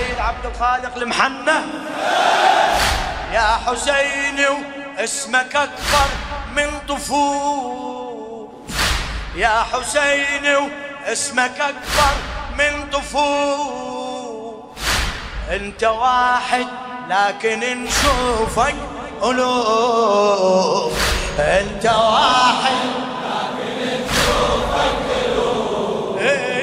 الشهيد عبد الخالق المحنة. يا حسين واسمك أكبر من طفول، يا حسين واسمك أكبر من طفول. انت واحد لكن نشوفك ألوف، انت واحد لكن نشوفك ألوف.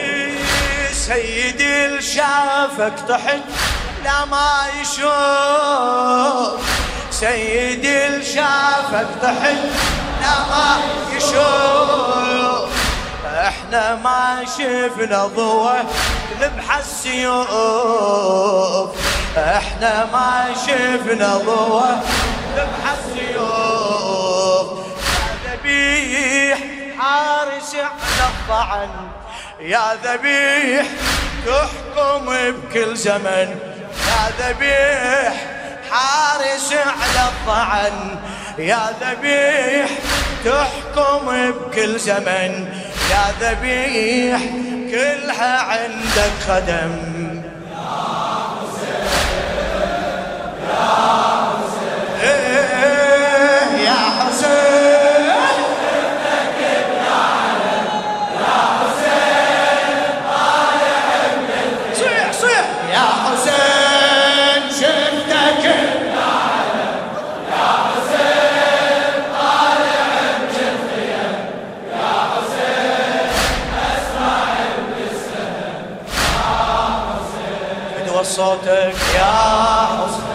سيدي اللي شافك طحت لا ما يشوف، سيدي اللي شافك طحت لا ما يشوف. احنا ما شفنا ضوء ذبح السيوف، احنا ما شفنا ضوء ذبح السيوف. يا ذبيح حارس على الطعن، يا ذبيح تحكم بكل زمن، يا ذبيح حارس على الطعن، يا ذبيح تحكم بكل زمن، يا ذبيح كلها عندك خدم. يا حسين يا حسين يا حسين شفتك بنعلم، يا حسين طالع من الخيام. صيح صيح يا حسين شفتك بنعلم، يا حسين طالع من الخيام. يا حسين اسمع بالسهم، يا حسين ادوى صوتك يا حسين.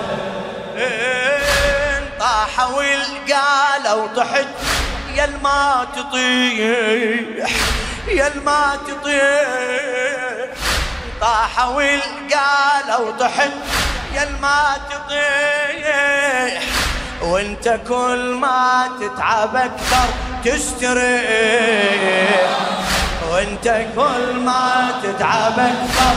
طاحوا والقالوا طحت يا الما تطيح، يا الما تطيح. طاحوا والقالوا طحت يا الما تطيح. وانت كل ما تتعب اكثر تستريح، وانت كل ما تتعب اكثر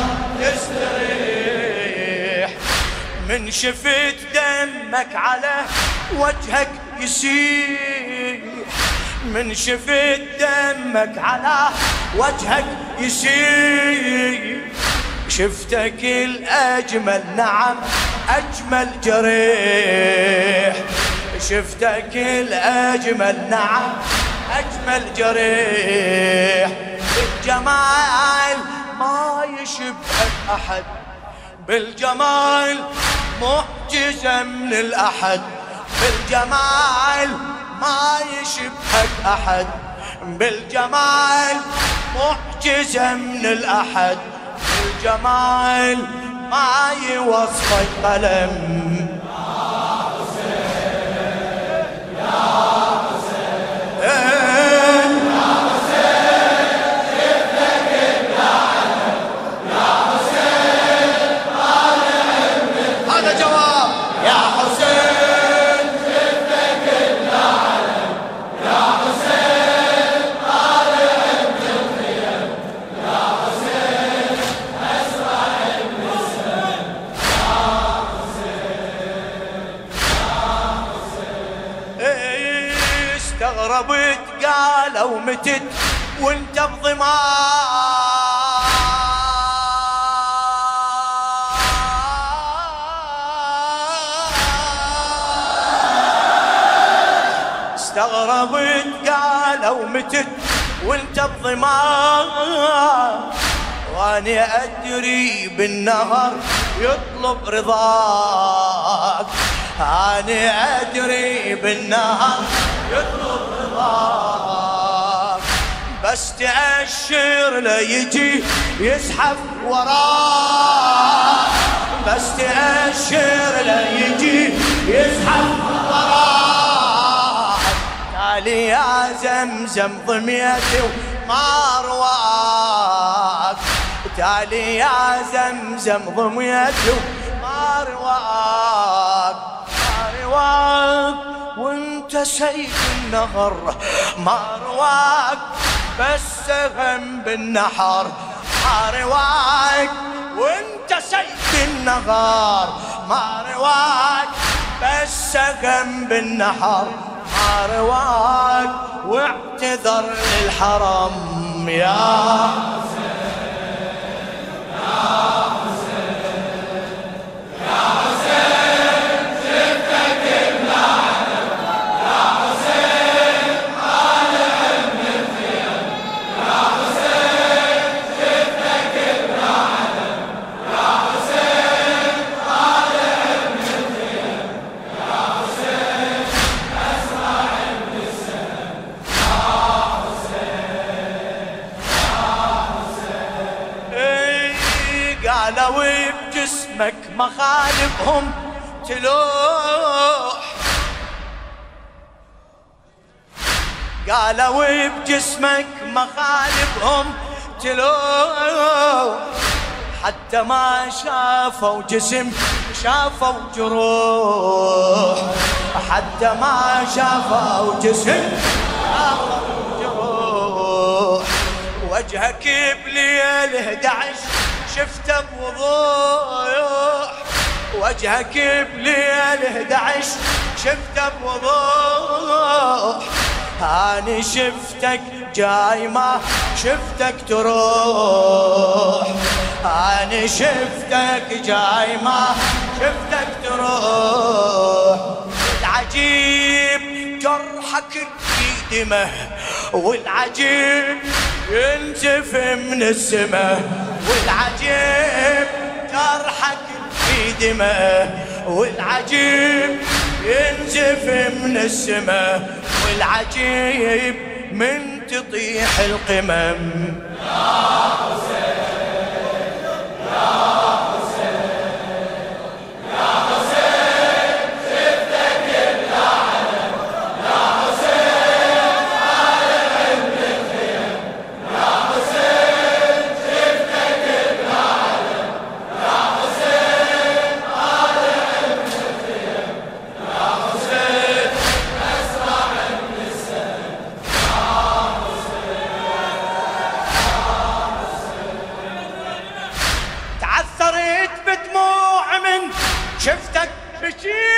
تستريح. من شفت دمك على وجهك يسيح، من شفت دمك على وجهك يسيح. شفتك الأجمل نعم أجمل جريح، شفتك الأجمل نعم أجمل جريح. بالجمال ما يشبهك أحد، بالجمال معجزة من الأحد، بالجمال ما يشبهك أحد، بالجمال معجزة من الأحد، بالجمال ما يوصفك قلم. يا حسين يا حسين يا حسين شفتك بنعلم، يا حسين طالع من الخيام. هذا جواب يا حسين شفتك بنعلم، يا حسين طالع من الخيام. يا حسين اسمع بالسهم، يا حسين استغربت قالوا متت وانت بضمان، استغربت قالوا متت وانت بضمان. واني ادري بالنهر يطلب رضاك، أنا أدري بالنهر يطلب رضاك. بس تأشر ليجي يزحف وراك، بس تأشر ليجي يزحف وراك. تالي يا زمزم ضميتي وما رواك، تالي يا زمزم ضميتي وما رواك. وانت سيد النهر ما رواك، بس غم بالنحر ما رواك. وانت سيد النهر ما رواك، بس غم بالنحر ما رواك. واعتذر للحرم يا حسين يا حسين بجسمك مخالبهم تلوح، قالوا بجسمك مخالبهم تلوح، حتى ما شافوا جسم شافوا جروح، حتى ما شافوا جسم شافوا جروح. وجهك بليل 11 شفته بوضوح، وجهك بليل 11 شفته بوضوح، أنا شفتك جاي ما شفتك تروح، أنا شفتك جاي ما شفتك تروح. العجيب جرحك في دمه، والعجيب ينزف من السماء، والعجيب جرحك في دمه، والعجيب ينزف من السماء، والعجيب من تطيح القمم. يا حسين يا حسين يا حسين شفتك بلعلم، يا حسين طالع من الخيم، يا حسين شفتك بلعلم، يا حسين طالع من الخيم، يا حسين أسرع من السهم، يا حسين. تعثرت بدموع من شفتك بكيت،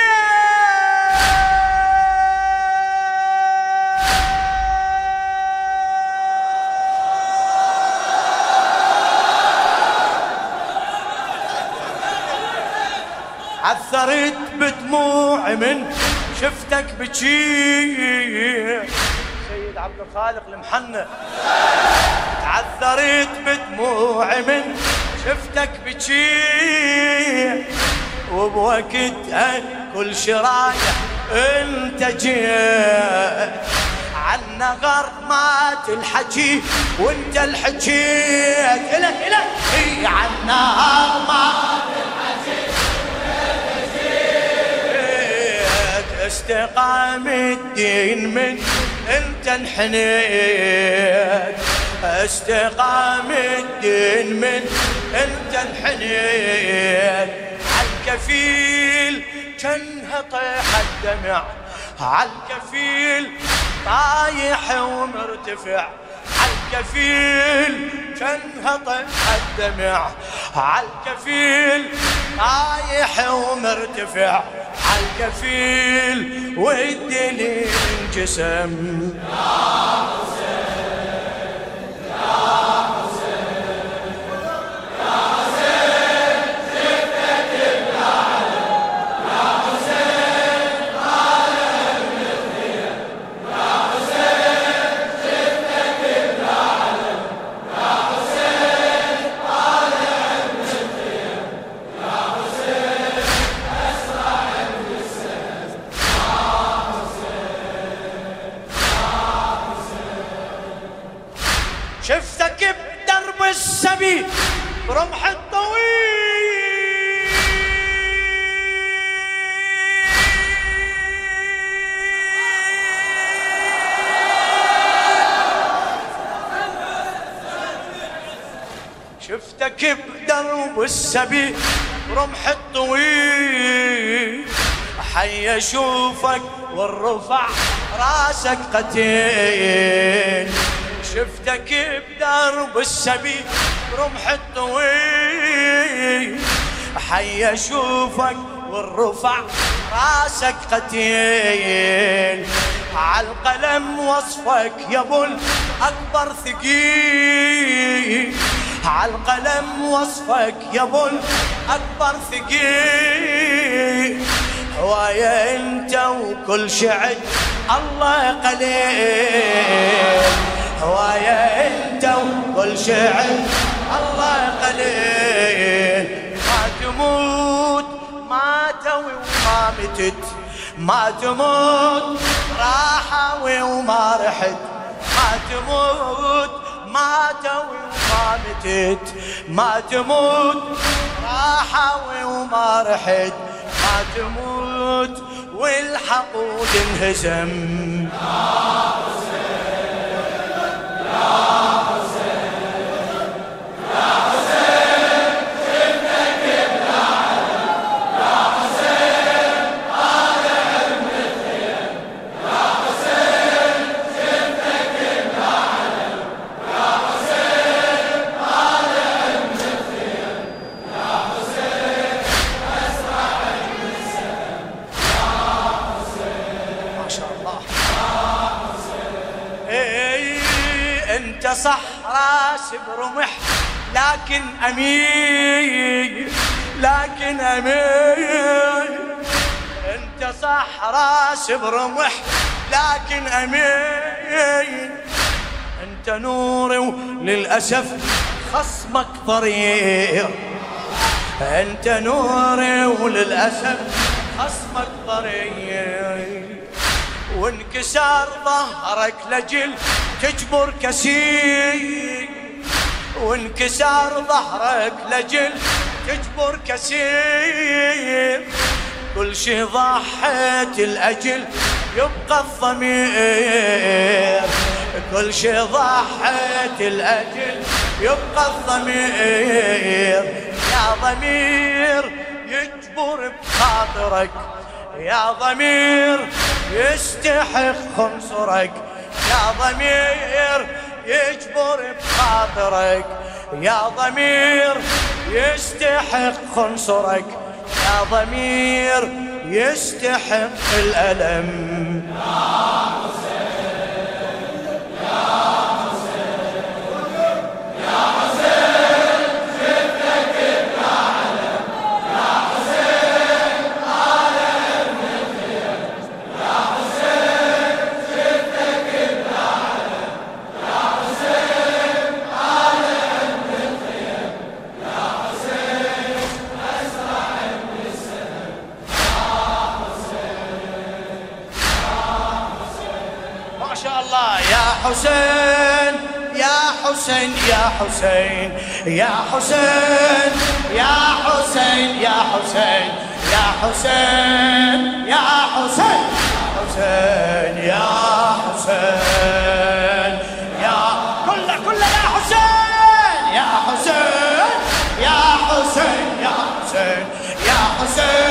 عثرت بدموع من شفتك بكيت. سيد عبد الخالق المحنى. تعثرت بدموع من شفتك بكيت، وبوقتها كل شرايح انت جيت، عالنغر مات الحكي وانت الحكيت. إله إله هي عالنهار مات الحكي وانت الحكيت، استقام الدين من انت انحنيت، استقام الدين من انت انحنيت. عالكفيل كانها طيح الدمع، عالكفيل طايح ومرتفع، عالكفيل كانها طيح الدمع، عالكفيل طايح ومرتفع، عالكفيل والدليل انجسم. يا حسين يا حسين يا حسين شفتك بلعلم، يا حسين طالع من الخيم، يا حسين شفتك بلعلم، يا حسين طالع من الخيم، يا حسين أسرع من السهم، يا حسين يا حسين. شفتك بدرب السبي برمح الطويل، شفتك بدرب السبي برمح الطويل، حي اشوفك والرفع راسك قتيل، شفتك بدرب السبي برمح الطويل، حي اشوفك والرفع راسك قتيل. عالقلم وصفك يا ابو الاكبر ثقيل، عالقلم وصفك يا ابو الاكبر ثقيل. هواية انت وكل شعب الله قليل، هواية انت وكل شعب الله قليل. ما تموت ما توي وما متت، ما تموت راحة وما رحت، ما تموت ما توي وما متت، ما تموت راحوا وما رحت ما تموت والحقود انهزم. انت صح راس برمح لكن امين، لكن امين. انت صح راس برمح لكن امين. انت نوري وللاسف خصمك ضرير. انت نوري وللاسف خصمك ضرير. وانكسار ظهرك لجل تجبر كسير. وانكسار ظهرك لجل تجبر كسير. كل شي ضحيت الأجل يبقى الضمير. كل شي ضحيت الأجل يبقى الضمير. يا ضمير يجبر بخاطرك، يا ضمير يستحق خنصرك. يا ضمير يجبر بخاطرك، يا ضمير يستحق خنصرك. يا ضمير يستحق الألم. يا حسين يا حسين يا حسين شفتك بأعلم. يا حسين على ابن الخير. يا حسين شفتك بأعلم. يا حسين على ابن الخير. يا حسين أسرع ابن السلم. يا حسين ما شاء الله. يا حسين يا حسين يا حسين يا حسين يا حسين يا حسين يا حسين يا حسين حسين يا حسين يا كله كله يا حسين يا حسين يا حسين يا حسين يا حسين